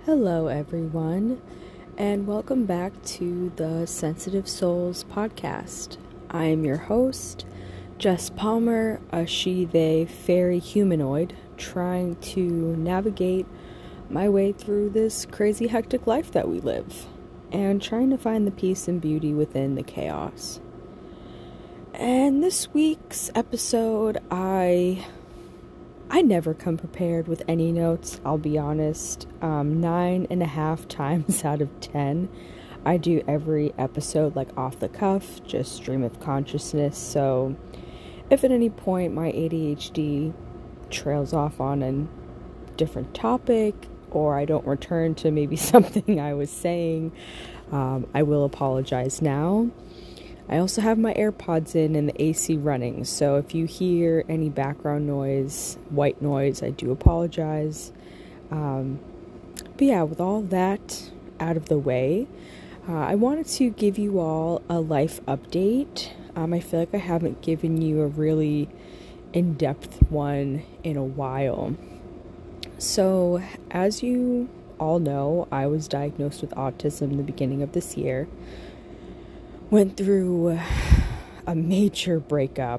Hello, everyone, and welcome back to the Sensitive Souls podcast. I am your host, Jess Palmer, a she-they fairy humanoid, trying to navigate my way through this crazy, hectic life that we live, and trying to find the peace and beauty within the chaos. And this week's episode, I never come prepared with any notes, I'll be honest. 9.5 times out of 10, I do every episode like off the cuff, just stream of consciousness. So if at any point my ADHD trails off on a different topic, or I don't return to maybe something I was saying, I will apologize now. I also have my AirPods in and the AC running, so if you hear any background noise, white noise, I do apologize. But yeah, with all that out of the way, I wanted to give you all a life update. I feel like I haven't given you a really in-depth one in a while. So, as you all know, I was diagnosed with autism in the beginning of this year. Went through a major breakup,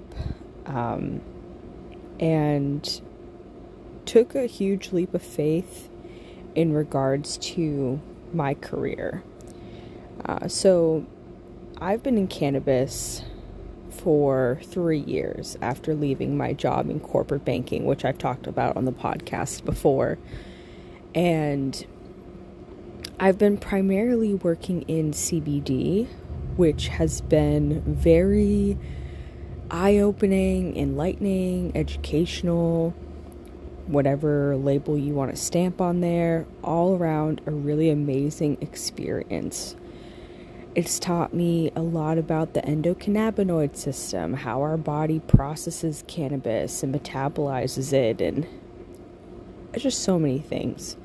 and took a huge leap of faith in regards to my career. So I've been in cannabis for 3 years after leaving my job in corporate banking, which I've talked about on the podcast before. And I've been primarily working in CBD, which has been very eye-opening, enlightening, educational, whatever label you want to stamp on there, all around a really amazing experience. It's taught me a lot about the endocannabinoid system, how our body processes cannabis and metabolizes it, and just so many things.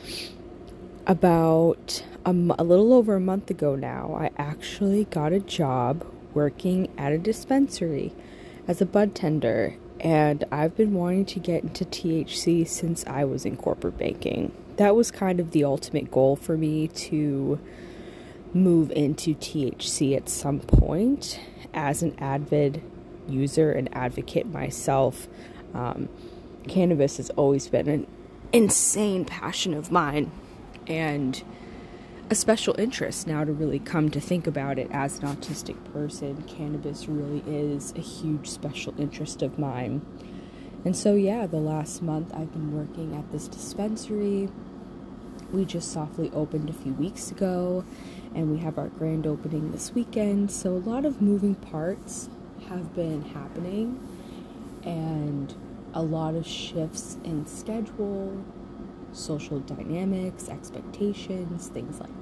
About a little over a month ago now, I actually got a job working at a dispensary as a bud tender, and I've been wanting to get into THC since I was in corporate banking. That was kind of the ultimate goal for me, to move into THC at some point. As an avid user and advocate myself, cannabis has always been an insane passion of mine, and a special interest now to really come to think about it. As an autistic person, cannabis really is a huge special interest of mine. And so yeah, the last month I've been working at this dispensary. We just softly opened a few weeks ago, and we have our grand opening this weekend. So a lot of moving parts have been happening, and a lot of shifts in schedule, social dynamics, expectations, things like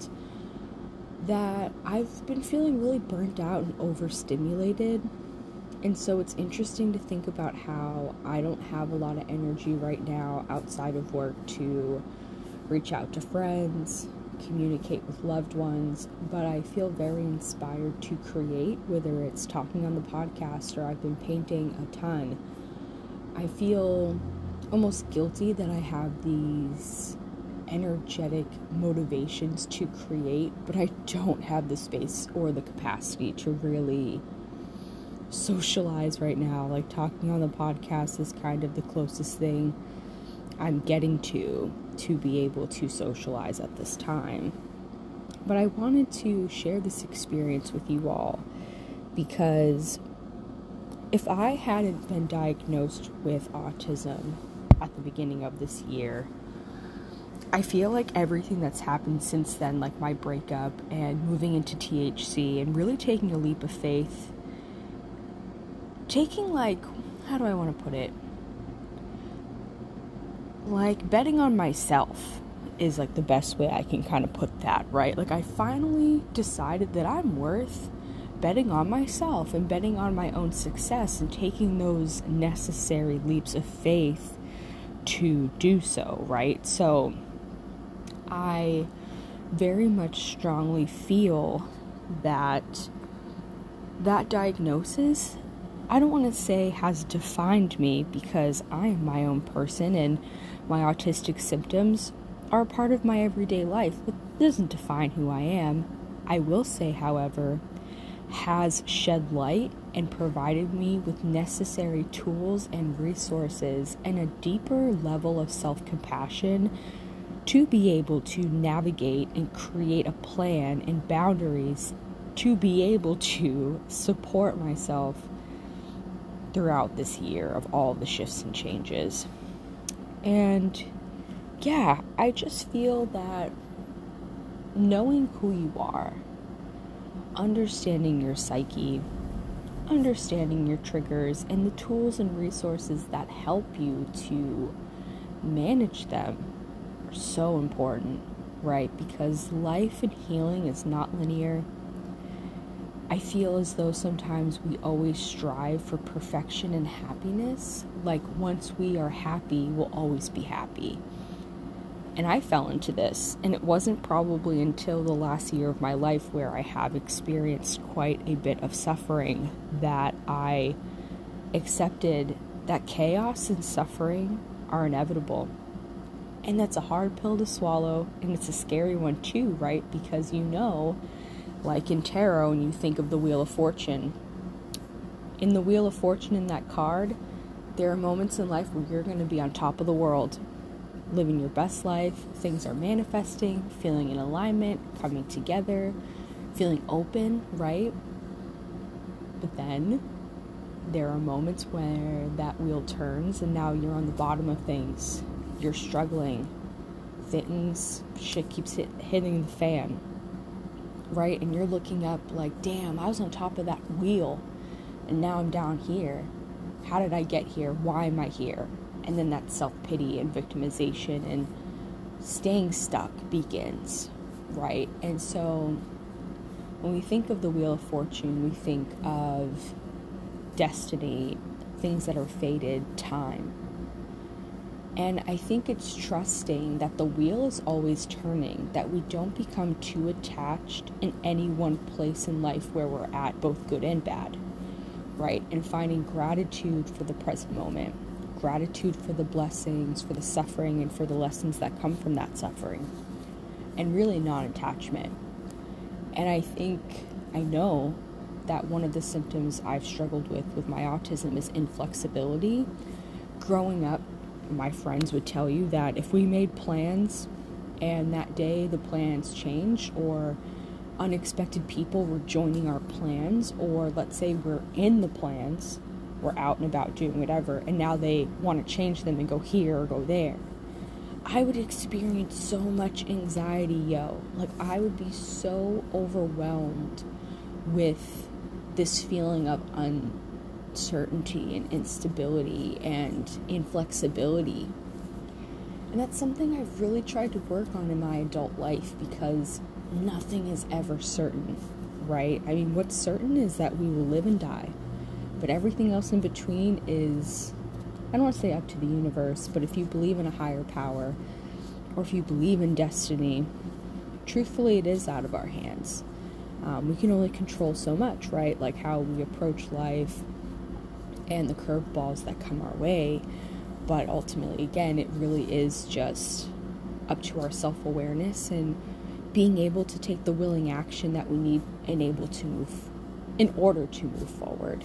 that I've been feeling really burnt out and overstimulated. And so it's interesting to think about how I don't have a lot of energy right now outside of work to reach out to friends, communicate with loved ones, but I feel very inspired to create, whether it's talking on the podcast or I've been painting a ton. I feel almost guilty that I have these energetic motivations to create, but I don't have the space or the capacity to really socialize right now. Like, talking on the podcast is kind of the closest thing I'm getting to be able to socialize at this time. But I wanted to share this experience with you all, because if I hadn't been diagnosed with autism at the beginning of this year, I feel like everything that's happened since then, like my breakup and moving into THC and really taking a leap of faith, taking, like, how do I want to put it? Like, betting on myself is like the best way I can kind of put that, right? Like, I finally decided that I'm worth betting on myself and betting on my own success and taking those necessary leaps of faith to do so, right? So I very much strongly feel that diagnosis, I don't want to say has defined me, because I am my own person, and my autistic symptoms are a part of my everyday life, but doesn't define who I am. I will say, however, has shed light and provided me with necessary tools and resources and a deeper level of self-compassion to be able to navigate and create a plan and boundaries to be able to support myself throughout this year of all the shifts and changes. And yeah, I just feel that knowing who you are, understanding your psyche, understanding your triggers, and the tools and resources that help you to manage them are so important, right? Because life and healing is not linear. I feel as though sometimes we always strive for perfection and happiness. Like once we are happy, we'll always be happy. And I fell into this, and it wasn't probably until the last year of my life where I have experienced quite a bit of suffering that I accepted that chaos and suffering are inevitable. And that's a hard pill to swallow, and it's a scary one too, right? Because like in tarot, and you think of the Wheel of Fortune. In the Wheel of Fortune, in that card, there are moments in life where you're going to be on top of the world, living your best life, things are manifesting, feeling in alignment, coming together, feeling open, right? But then there are moments where that wheel turns and now you're on the bottom of things. You're struggling. Shit keeps hitting the fan, right? And you're looking up like, damn, I was on top of that wheel and now I'm down here. How did I get here? Why am I here? And then that self-pity and victimization and staying stuck begins, right? And so when we think of the Wheel of Fortune, we think of destiny, things that are fated, time. And I think it's trusting that the wheel is always turning, that we don't become too attached in any one place in life where we're at, both good and bad, right? And finding gratitude for the present moment. Gratitude for the blessings, for the suffering, and for the lessons that come from that suffering. And really non-attachment. And I know that one of the symptoms I've struggled with my autism is inflexibility. Growing up, my friends would tell you that if we made plans and that day the plans changed, or unexpected people were joining our plans, or let's say we're in the plans, we're out and about doing whatever, and now they want to change them and go here or go there, I would experience so much anxiety, Like, I would be so overwhelmed with this feeling of uncertainty and instability and inflexibility. And that's something I've really tried to work on in my adult life, because nothing is ever certain, right? I mean, what's certain is that we will live and die. But everything else in between is, I don't want to say up to the universe, but if you believe in a higher power, or if you believe in destiny, truthfully, it is out of our hands. We can only control so much, right? Like how we approach life and the curveballs that come our way. But ultimately, again, it really is just up to our self-awareness and being able to take the willing action that we need and able to move in order to move forward.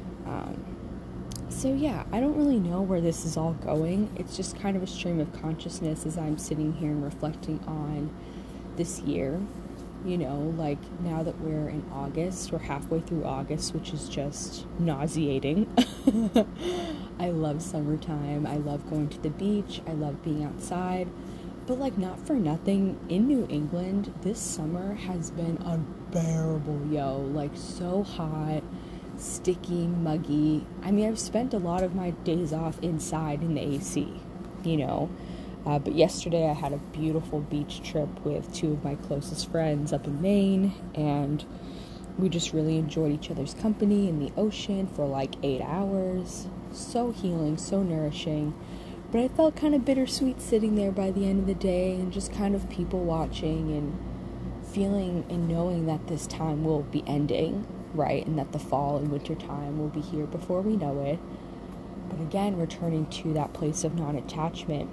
So yeah, I don't really know where this is all going. It's just kind of a stream of consciousness as I'm sitting here and reflecting on this year. Like now that we're in August, we're halfway through August, which is just nauseating. I love summertime. I love going to the beach. I love being outside. But like, not for nothing, in New England, this summer has been unbearable, Like, so hot, sticky, muggy. I mean, I've spent a lot of my days off inside in the AC, but yesterday I had a beautiful beach trip with two of my closest friends up in Maine, and we just really enjoyed each other's company in the ocean for like 8 hours. So healing, so nourishing. But I felt kind of bittersweet sitting there by the end of the day and just kind of people watching and feeling and knowing that this time will be ending, right? And that the fall and winter time will be here before we know it. But again, returning to that place of non-attachment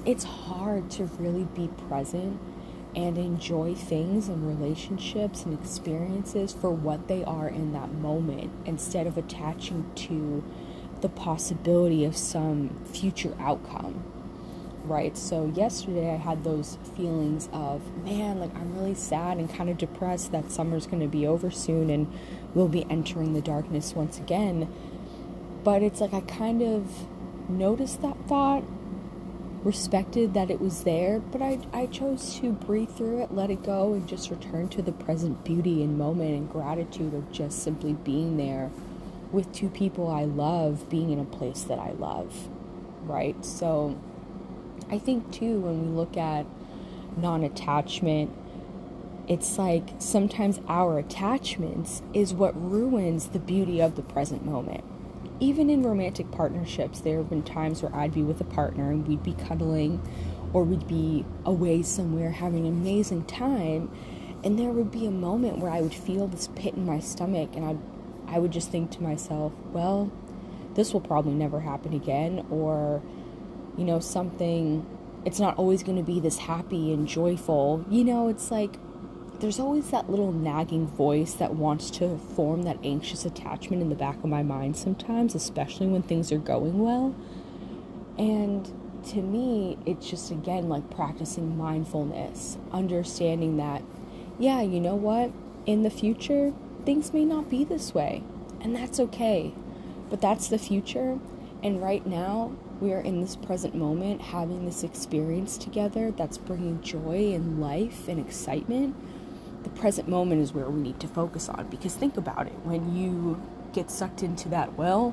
it's hard to really be present and enjoy things and relationships and experiences for what they are in that moment, instead of attaching to the possibility of some future outcome, right? So yesterday I had those feelings of, man, like I'm really sad and kind of depressed that summer's going to be over soon and we'll be entering the darkness once again. But it's like I kind of noticed that thought, respected that it was there, but I chose to breathe through it, let it go, and just return to the present beauty and moment and gratitude of just simply being there with two people I love, being in a place that I love, right? So I think too, when we look at non-attachment, it's like sometimes our attachments is what ruins the beauty of the present moment. Even in romantic partnerships, there have been times where I'd be with a partner and we'd be cuddling, or we'd be away somewhere having an amazing time, and there would be a moment where I would feel this pit in my stomach, and I would just think to myself, well, this will probably never happen again, or, you know, something, it's not always going to be this happy and joyful. You know, it's like there's always that little nagging voice that wants to form that anxious attachment in the back of my mind sometimes, especially when things are going well. And to me, it's just, again, like practicing mindfulness, understanding that, yeah, you know what, in the future, things may not be this way, and that's okay, but that's the future, and right now, we are in this present moment having this experience together that's bringing joy and life and excitement. The present moment is where we need to focus on, because think about it, when you get sucked into that, well,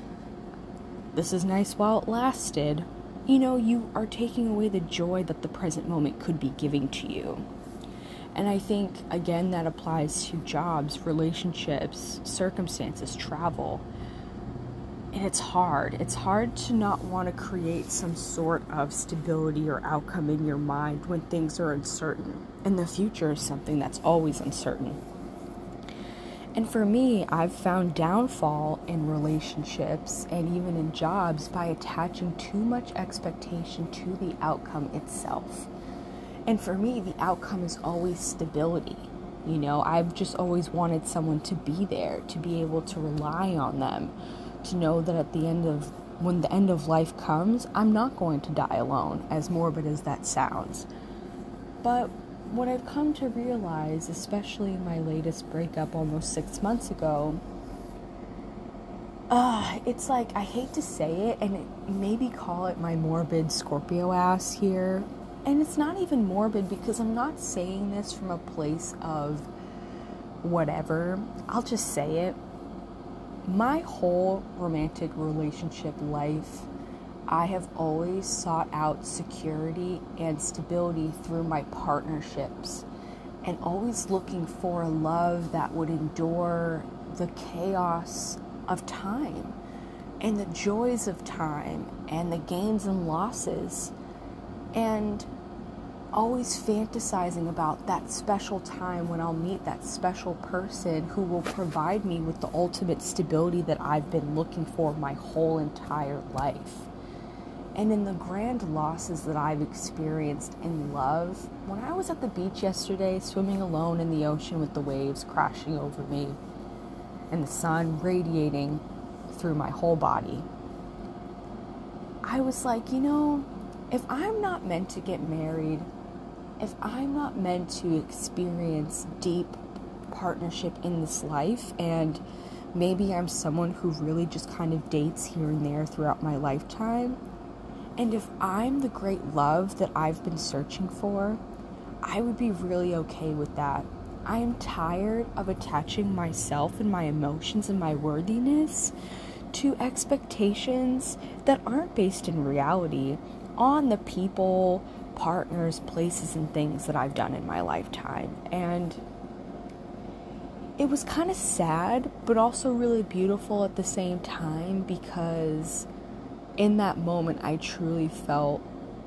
this is nice while it lasted, you know, you are taking away the joy that the present moment could be giving to you. And I think, again, that applies to jobs, relationships, circumstances, travel. And it's hard. It's hard to not want to create some sort of stability or outcome in your mind when things are uncertain. And the future is something that's always uncertain. And for me, I've found downfall in relationships and even in jobs by attaching too much expectation to the outcome itself. And for me, the outcome is always stability. You know, I've just always wanted someone to be there, to be able to rely on them, to know that at the end of, when the end of life comes, I'm not going to die alone, as morbid as that sounds. But what I've come to realize, especially in my latest breakup almost 6 months ago, it's like, I hate to say it, and maybe call it my morbid Scorpio ass here. And it's not even morbid, because I'm not saying this from a place of whatever. I'll just say it. My whole romantic relationship life, I have always sought out security and stability through my partnerships, and always looking for a love that would endure the chaos of time and the joys of time and the gains and losses, and always fantasizing about that special time when I'll meet that special person who will provide me with the ultimate stability that I've been looking for my whole entire life. And in the grand losses that I've experienced in love, when I was at the beach yesterday, swimming alone in the ocean with the waves crashing over me and the sun radiating through my whole body, I was like, you know, if I'm not meant to get married, if I'm not meant to experience deep partnership in this life, and maybe I'm someone who really just kind of dates here and there throughout my lifetime, and if I'm the great love that I've been searching for, I would be really okay with that. I am tired of attaching myself and my emotions and my worthiness to expectations that aren't based in reality on the people, partners, places, and things that I've done in my lifetime. And it was kind of sad, but also really beautiful at the same time, because in that moment I truly felt,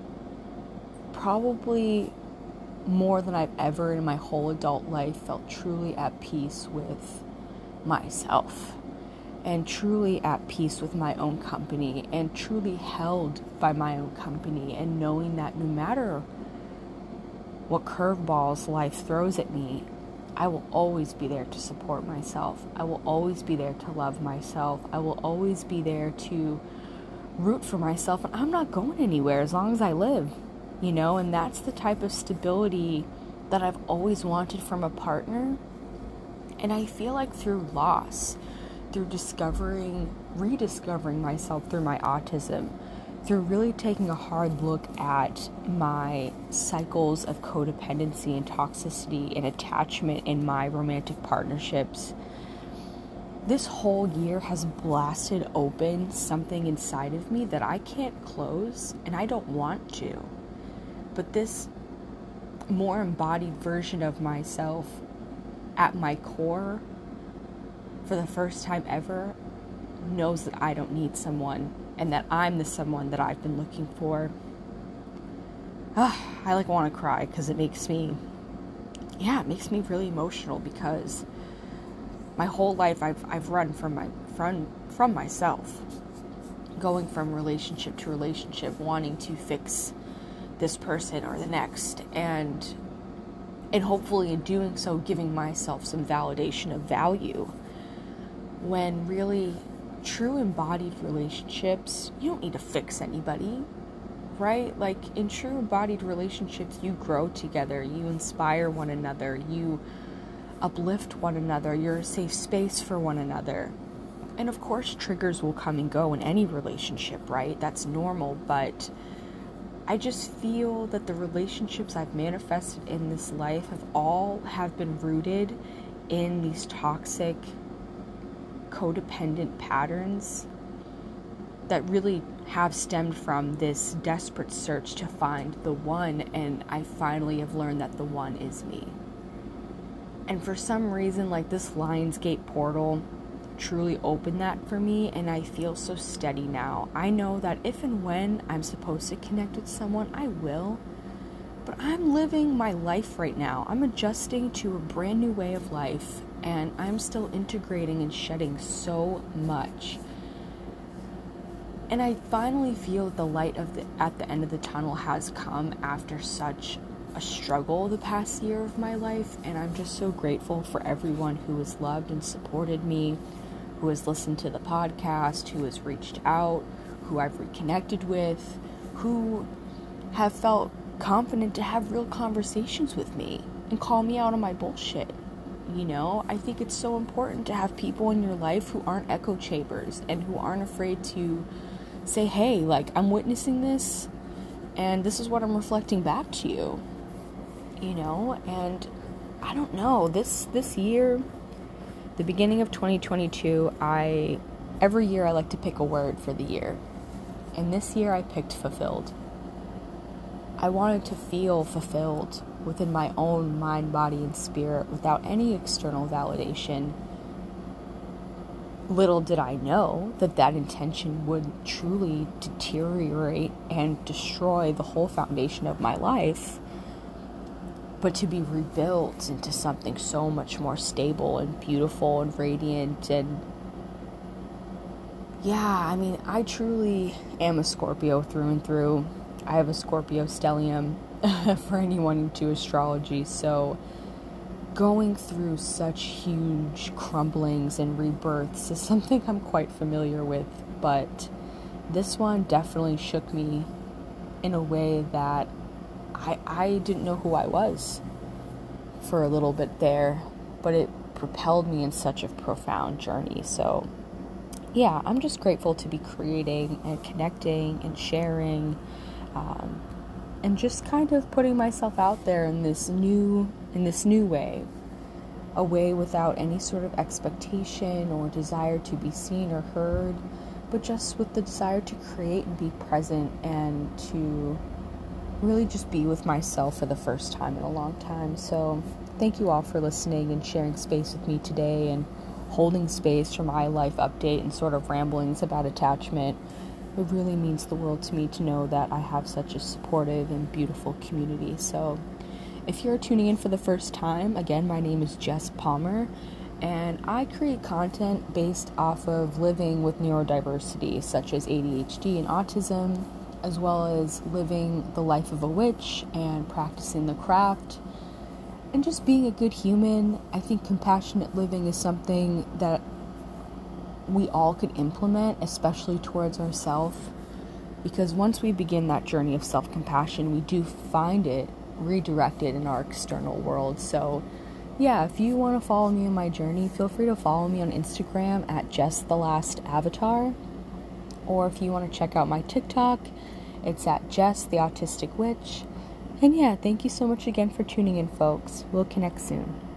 probably more than I've ever in my whole adult life, felt truly at peace with myself. and truly at peace with my own company and truly held by my own company, and knowing that no matter what curveballs life throws at me, I will always be there to support myself. I will always be there to love myself. I will always be there to root for myself, and I'm not going anywhere as long as I live, and that's the type of stability that I've always wanted from a partner. And I feel like through loss, through rediscovering myself through my autism, through really taking a hard look at my cycles of codependency and toxicity and attachment in my romantic partnerships, this whole year has blasted open something inside of me that I can't close, and I don't want to. But this more embodied version of myself at my core, for the first time ever, knows that I don't need someone, and that I'm the someone that I've been looking for. I want to cry because it makes me really emotional, because my whole life I've run from myself, going from relationship to relationship, wanting to fix this person or the next, and hopefully in doing so giving myself some validation of value, when really true embodied relationships, you don't need to fix anybody, right? Like, in true embodied relationships, you grow together, you inspire one another, you uplift one another, you're a safe space for one another. And of course triggers will come and go in any relationship, right? That's normal. But I just feel that the relationships I've manifested in this life have been rooted in these toxic, codependent patterns that really have stemmed from this desperate search to find the one, and I finally have learned that the one is me. And for some reason, like, this Lionsgate portal truly opened that for me, and I feel so steady now. I know that if and when I'm supposed to connect with someone, I will. But I'm living my life right now. I'm adjusting to a brand new way of life, and I'm still integrating and shedding so much. And I finally feel the light at the end of the tunnel has come after such a struggle the past year of my life, and I'm just so grateful for everyone who has loved and supported me, who has listened to the podcast, who has reached out, who I've reconnected with, who have felt confident to have real conversations with me and call me out on my bullshit. I think it's so important to have people in your life who aren't echo chambers and who aren't afraid to say, hey, like, I'm witnessing this, and this is what I'm reflecting back to you. And I don't know, this year, the beginning of 2022, every year I like to pick a word for the year. And this year I picked fulfilled. I wanted to feel fulfilled within my own mind, body, and spirit without any external validation. Little did I know that intention would truly deteriorate and destroy the whole foundation of my life, but to be rebuilt into something so much more stable and beautiful and radiant. And I truly am a Scorpio through and through. I have a Scorpio stellium for anyone into astrology, so going through such huge crumblings and rebirths is something I'm quite familiar with, but this one definitely shook me in a way that I didn't know who I was for a little bit there, but it propelled me in such a profound journey. So yeah, I'm just grateful to be creating and connecting and sharing, and just kind of putting myself out there in this new way, a way without any sort of expectation or desire to be seen or heard, but just with the desire to create and be present and to really just be with myself for the first time in a long time. So thank you all for listening and sharing space with me today and holding space for my life update and sort of ramblings about attachment. It really means the world to me to know that I have such a supportive and beautiful community. So if you're tuning in for the first time, again, my name is Jess Palmer, and I create content based off of living with neurodiversity, such as ADHD and autism, as well as living the life of a witch and practicing the craft, and just being a good human. I think compassionate living is something that we all could implement, especially towards ourselves, because once we begin that journey of self-compassion, we do find it redirected in our external world. So yeah, if you want to follow me on my journey, feel free to follow me on Instagram at JessTheLastAvatar, or if you want to check out my TikTok, it's at Jess the Autistic Witch. And yeah, thank you so much again for tuning in, folks. We'll connect soon.